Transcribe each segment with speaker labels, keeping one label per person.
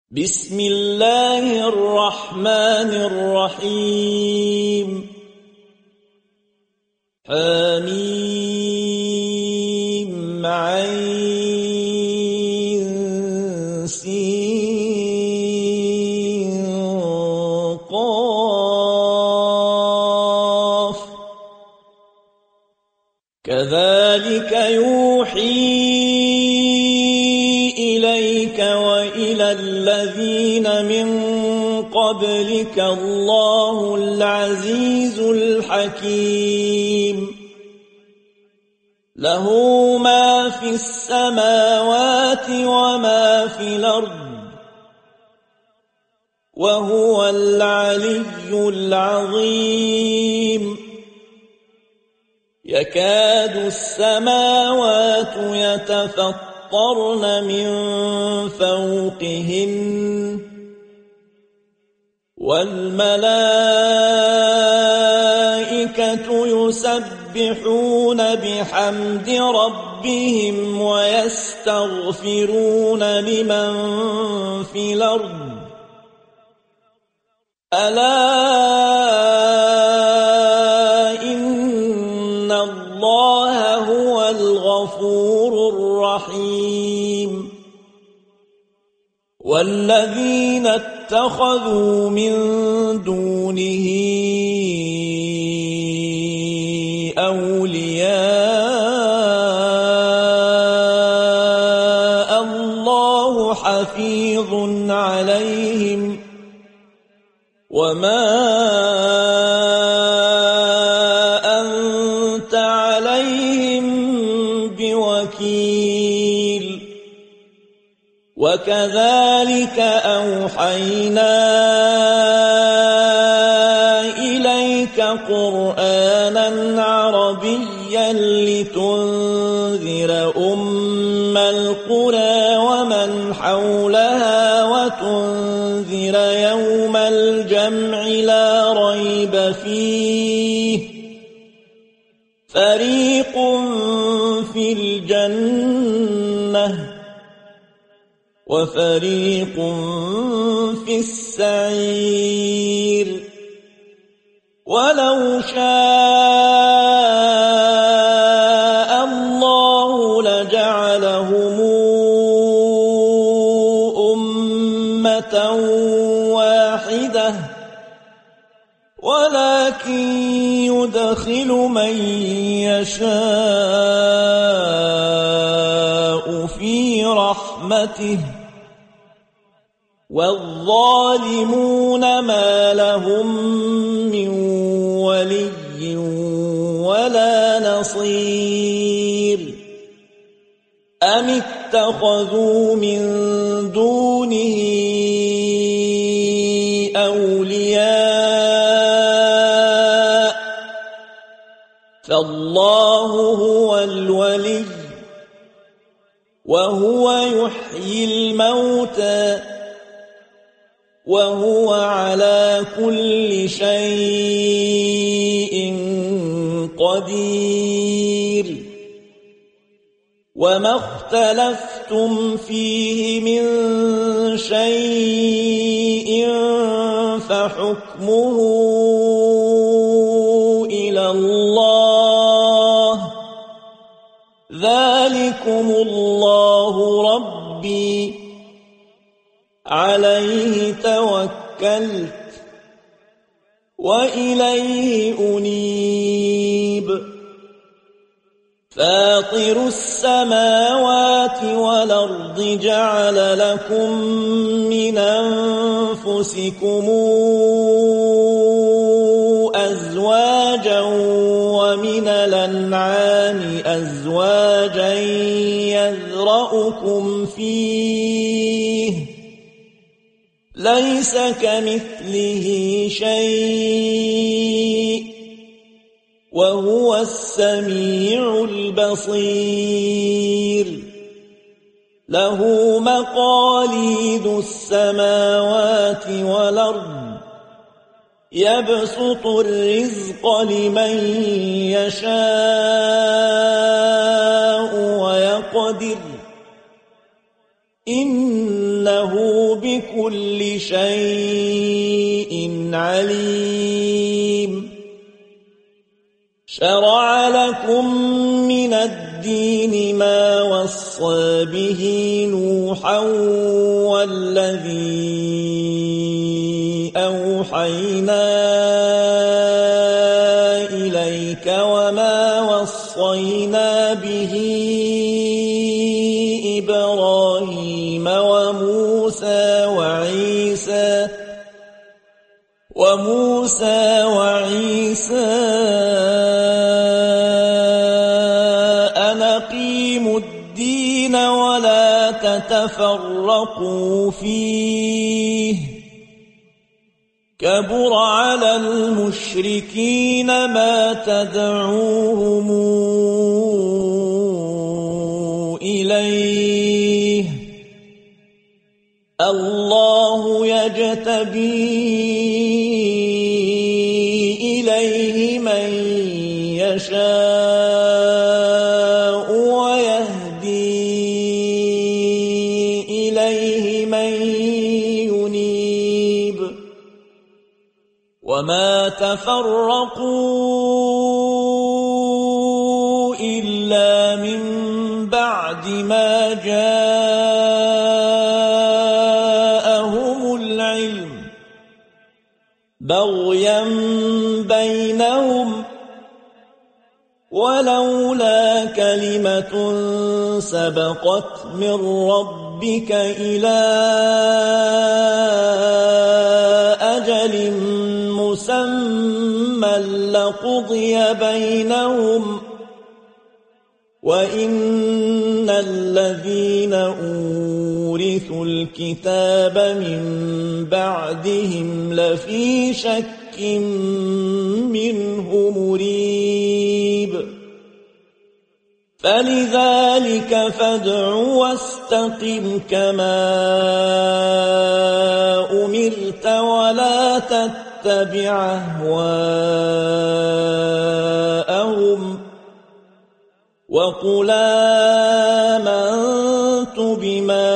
Speaker 1: بسم الله الرحمن الرحيم حميم عين سين قاف كذلك يوحي إليك وإلى الذين من قبلك الله العزيز الحكيم له ما في السماوات وما في الأرض وهو العلي العظيم يكاد السماوات يتفطرن من فوقهن والملائكة يسبحون بحمد ربهم ويستغفرون لمن في الأرض ألا إن الله هو الغفور الرحيم والذين اتخذوا من دونه أولياء الله حفيظ عليهم وما أنت عليهم بوكيل وكذلك أوحينا إليك قرآنا عربيا لتنذر أم القرى ومن حولها وتنذر يوم الجمع لا ريب فيه فريق في الجنة وفريق في السعير ولو شاء الله لجعلهم أمة واحدة ولكن يدخل من يشاء في رحمته والظالمون ما لهم من ولي ولا نصير أم اتخذوا من دونه أولياء فالله هو الولي وهو يحيي الموتى وهو على كل شيء قدير وما اختلفتم فيه من شيء فحكمه إلى الله ذلكم الله ربي عليه توكلت وإليه أنيب فاطر السماوات والأرض جعل لكم من أنفسكم أزواجا ومن الأنعام أزواجا يذرأكم فيه ليس كمثله شيء وهو السميع البصير له مقاليد السماوات والأرض يبسط الرزق لمن يشاء ويقدر إن إنه بكل شيء عليم شرع لكم من الدين ما وصى به نوحا والذي أوحينا إليك وما وصينا به إبراهيم وموسى وعيسى أن أقيموا الدين ولا تتفرقوا فيه كبر على المشركين ما تدعوهم إليه الله يجتبي إليه من يشاء ويهدي إليه من ينيب وما تفرقوا إلا من بعد ما جاءهم العلم بغيا بينهم ولولا كلمة سبقت من ربك إلى أجل مسمى لقضي بينهم وإن الذين أورثوا الكتاب من بعدهم لفي شك منه مريب فلذلك فادع واستقم كما أمرت ولا تتبع أهواءهم وقل آمنت بما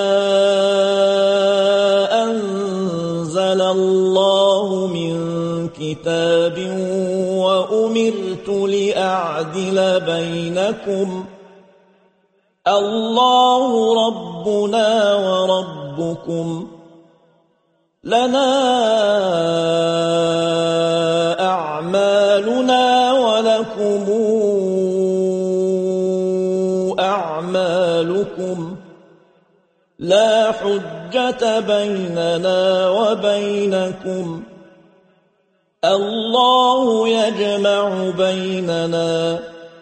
Speaker 1: أنزل الله من كتاب وأمرت لأعدل بينكم الله ربنا وربكم لنا أعمالنا ولكم أعمالكم لا حجة بيننا وبينكم الله يجمع بيننا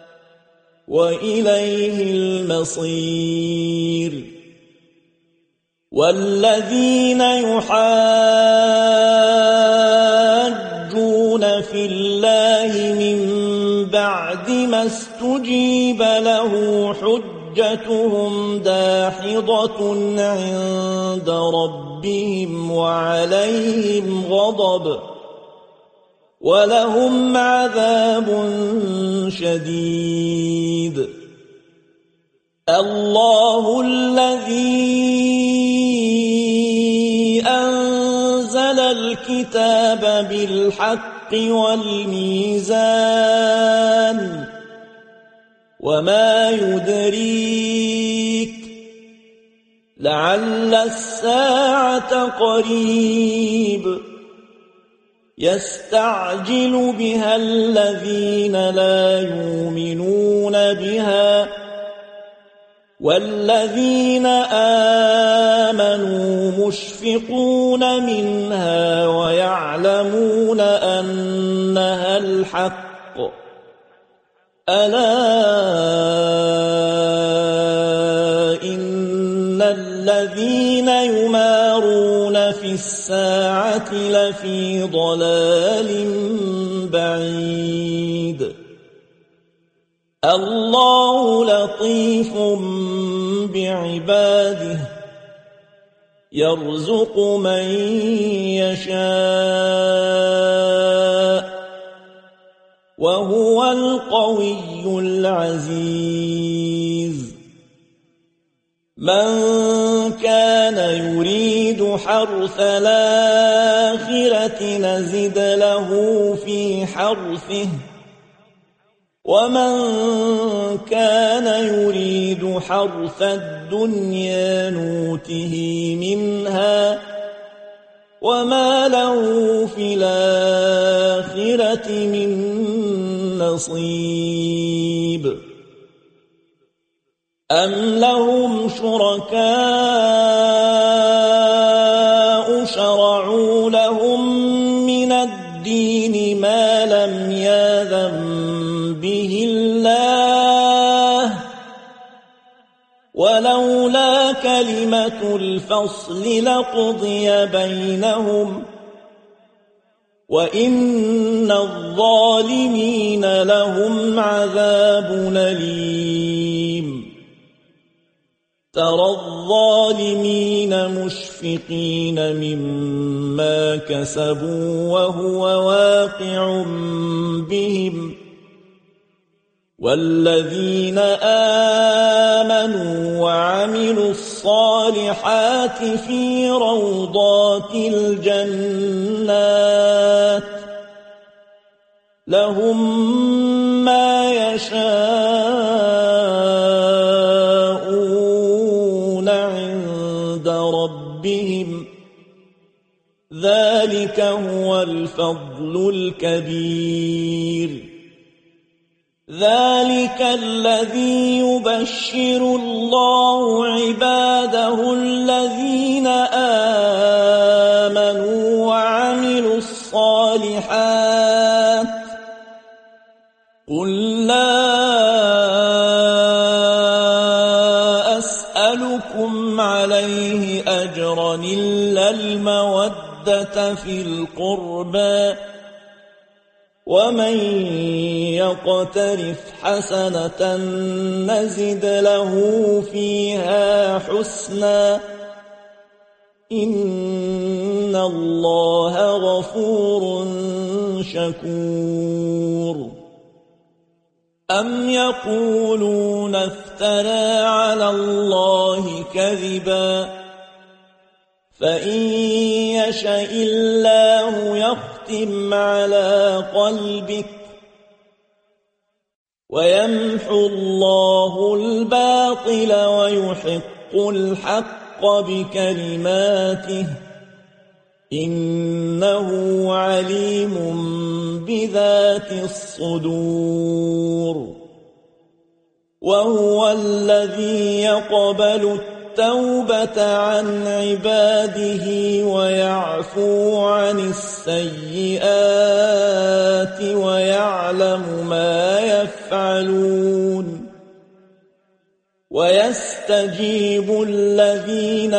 Speaker 1: وإليه المصير والذين يحاجون في الله من بعد ما استجيب له حجتهم داحضة عند ربهم وعليهم غضب ولهم عذاب شديد الله الذي أنزل الكتاب بالحق والميزان وما يدريك لعل الساعة قريب يستعجل بها الذين لا يؤمنون بها والذين آمنوا مشفقون منها ويعلمون أنها الحق ألا إن الذين يمارون في الساعة لفي ضلال بعيد الله لطيف بعباده يرزق من يشاء وهو القوي العزيز من كان يريد حرث الآخرة نزد له في حرثه ومن كان يريد حرث الدنيا نوته منها وما له في الآخرة من نصيب أم لهم شركاء شرعوا لهم من الدين ما لم يأذن به الله ولولا كلمة الفصل لقضي بينهم وإن الظالمين لهم عذاب أليم ترى الظالمين مشفقين مما كسبوا وهو واقع بهم والذين آمنوا وعملوا الصالحات في روضات الجنات لهم ما يشاءون عند ربهم ذلك هو الفضل الكبير ذلك الذي يبشر الله عباده الذين آمنوا وعملوا الصالحات قل لا أسألكم عليه أجرا إلا المودة في القربى ومن يقترف حسنة نزد له فيها حسنا إن الله غفور شكور أم يقولون افترى على الله كذبا فإن يشأ الله يختم على قلبك ويمحو الله الباطل ويحق الحق بكلماته إنه عليم بذات الصدور وهو الذي يقبل التوبة عن عباده ويعفو عن السيئات ويعلم ما يفعلون ويستجيب الذين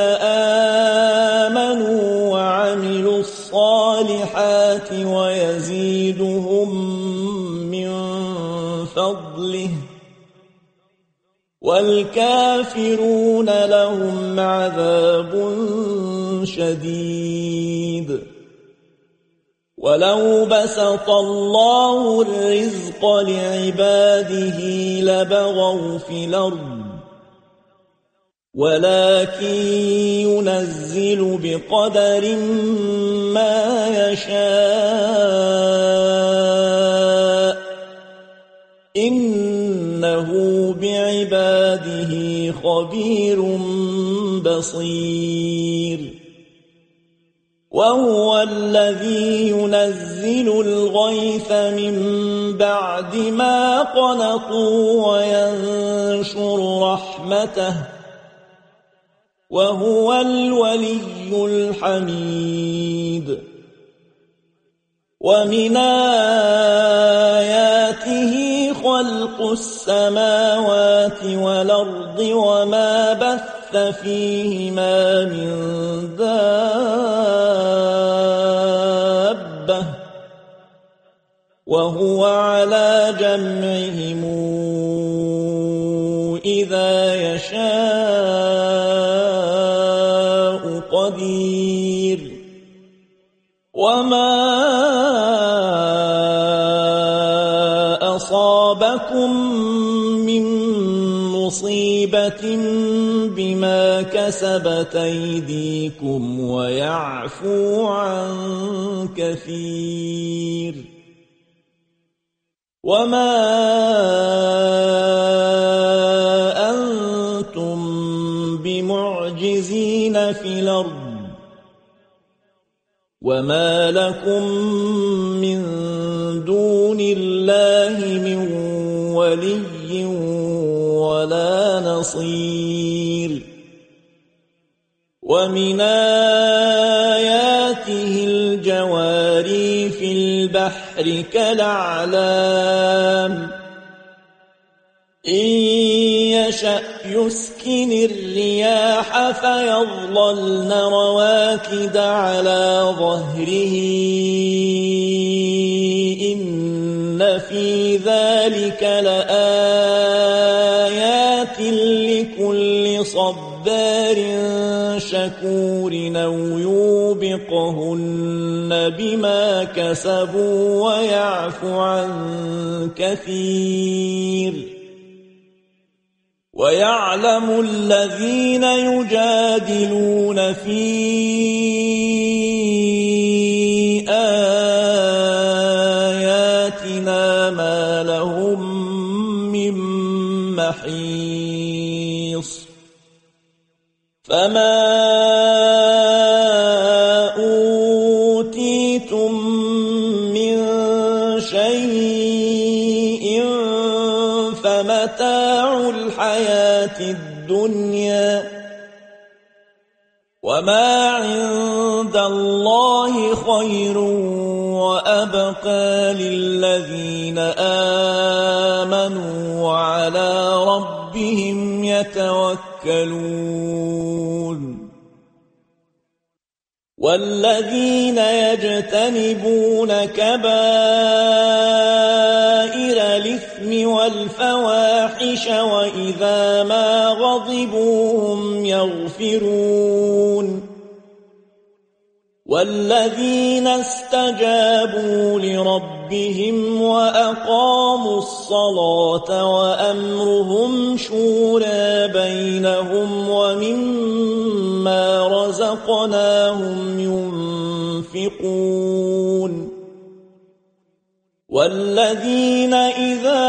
Speaker 1: آمنوا وعملوا الصالحات ويزيدهم من فضله والكافرون لهم عذاب شديد ولو بسط الله الرزق لعباده لبغوا في الأرض ولكن ينزل بقدر ما يشاء إنه بعباده خبير بصير وهو الذي ينزل الغيث من بعد ما قنطوا وينشر رحمته وهو الولي الحميد ومن آياته خلق السماوات والأرض وما بث فيهما من دابة وهو على جمعهم إذا يشاء قدير وما أصابكم من مصيبة بما كسبت أيديكم ويعفو عن كثير وما أنتم بمعجزين في الأرض وما لكم من دون الله من ولي ولا نصير ومن آياته الجواري في البحر كالأعلام إن يشأ يسكن الرياح فيظللن رواكد على ظهره إن في ذلك لآيات لكل صبار شكور أو يوبقهن بما كسبوا ويعفو عن كثير ويعلم الذين يجادلون في آياتنا ما لهم من محيص فما أوتيتم من شيء فمتاع الحياة الدنيا وما عند الله خير وأبقى للذين آمنوا وعلى ربهم يتوكلون والذين يجتنبون كبائر الإثم والفواحش وإذا ما غضبوا هم يغفرون والذين استجابوا لربهم وأقاموا الصلاة وأمرهم شورى بينهم ومما رزقناهم ينفقون والذين إذا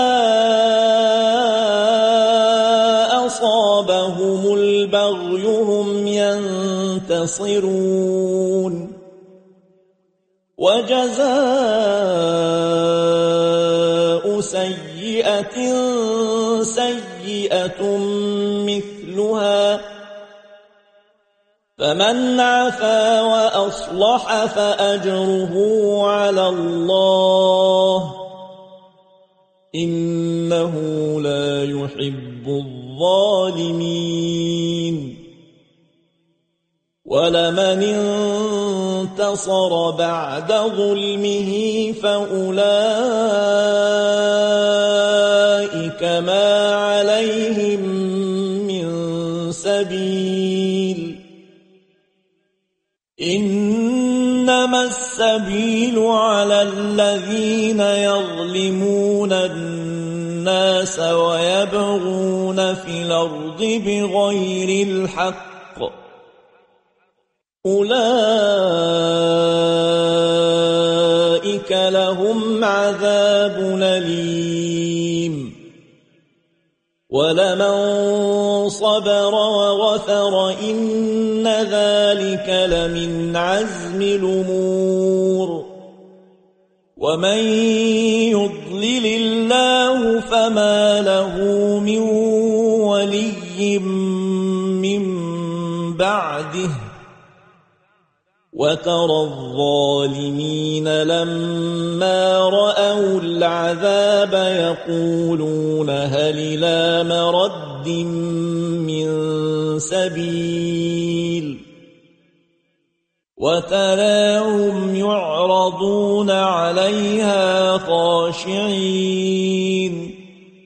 Speaker 1: أصابهم البغي هم ينتصرون وجزاء سيئة سيئة مثلها فمن عفا وأصلح فأجره على الله إنه لا يحب الظالمين ولمن انتصر بعد ظلمه فأولئك ما عليهم من سبيل إنما السبيل على الذين يظلمون الناس ويبغون في الأرض بغير الحق أولئك لهم عذاب أليم ولمن صبر وغفر إن ذلك لمن عزم الأمور ومن يضلل الله فما له من ولي من بعده وترى الظالمين لما رأوا العذاب يقولون هل إلى مرد من سبيل وتراهم يعرضون عليها خاشعين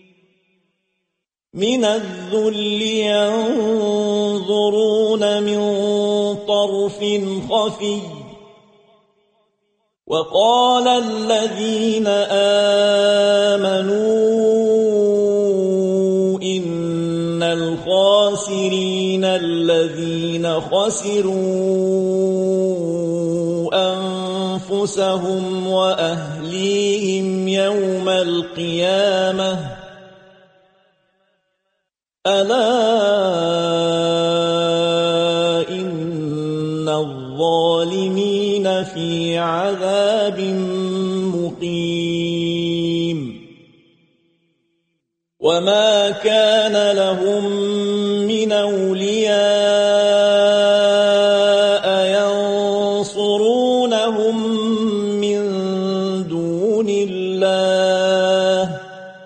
Speaker 1: من الذل ينظرون من طرف خفي وقال الذين آمنوا إن الخاسرين خسروا أنفسهم وأهليهم يوم القيامة ألا إن الظالمين في عذاب مقيم وما كان لهم من أولياء ينصرونهم من دون الله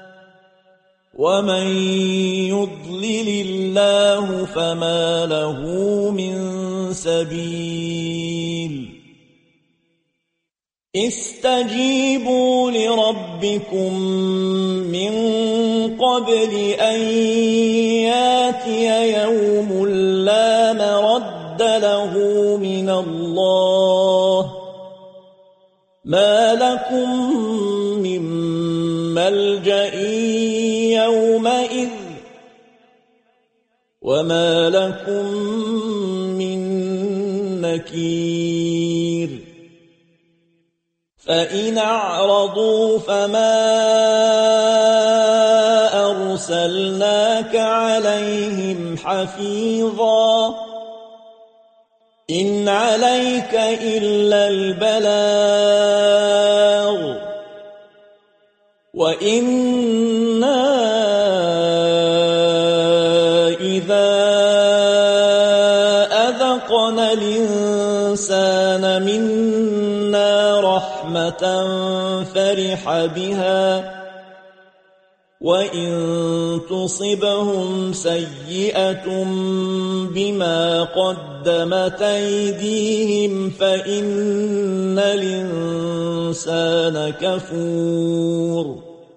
Speaker 1: ومن يضلل الله فما له من سبيل استجيبوا لربكم من قبل أن ياتي يوم لا مرد له من الله ما لكم من ملجأ يومئذ وما لكم من نكير فإن أعرضوا فما أرسلناك عليهم حفيظا إن عليك إلا البلاغ وإنا إذا أذقنا الإنسان منا رحمة فرح بها وإن تصبهم سيئة بما قدمت أيديهم فإن الإنسان كفور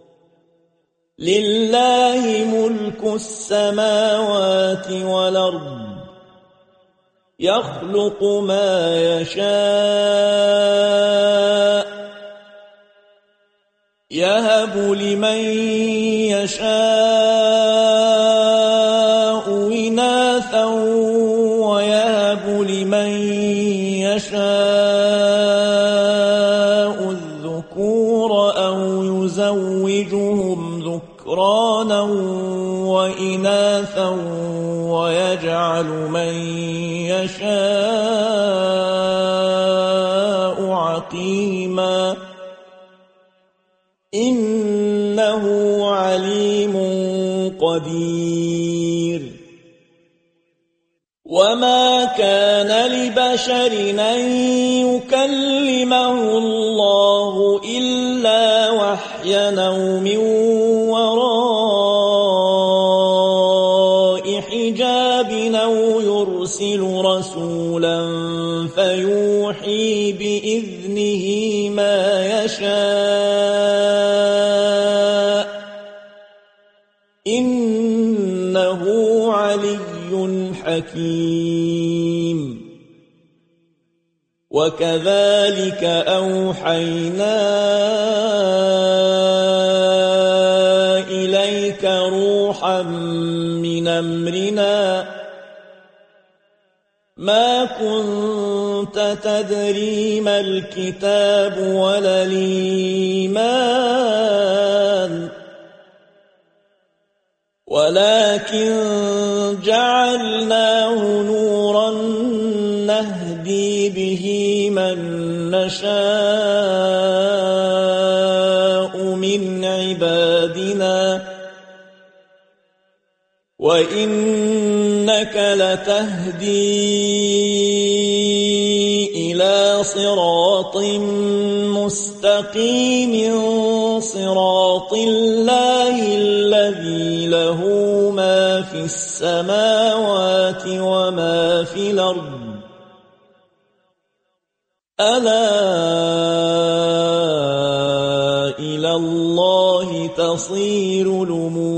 Speaker 1: لله ملك السماوات والأرض يخلق ما يشاء يهب لمن يشاء إناثا ويهب لمن يشاء الذكور أو يزوجهم ذكرانا وإناثا ويجعل من يشاء عقيما إنه عليم قدير وما كان لبشر أن يكلمه الله إلا وحيا أو من وراء حجاب أو يرسل رسولا فيوحي بإذنه ما يشاء إنه علي حكيم وكذلك أوحينا إليك روحا من أمرنا ما كنت تدري ما الكتاب ولا الإيمان ولكن جعلناه نورا نهدي به من نشاء من عبادنا وإنك لتهدي إلى صراط مستقيم صراط الله الذي له ما في السماوات وما في الأرض ألا إلى الله تصير الأمور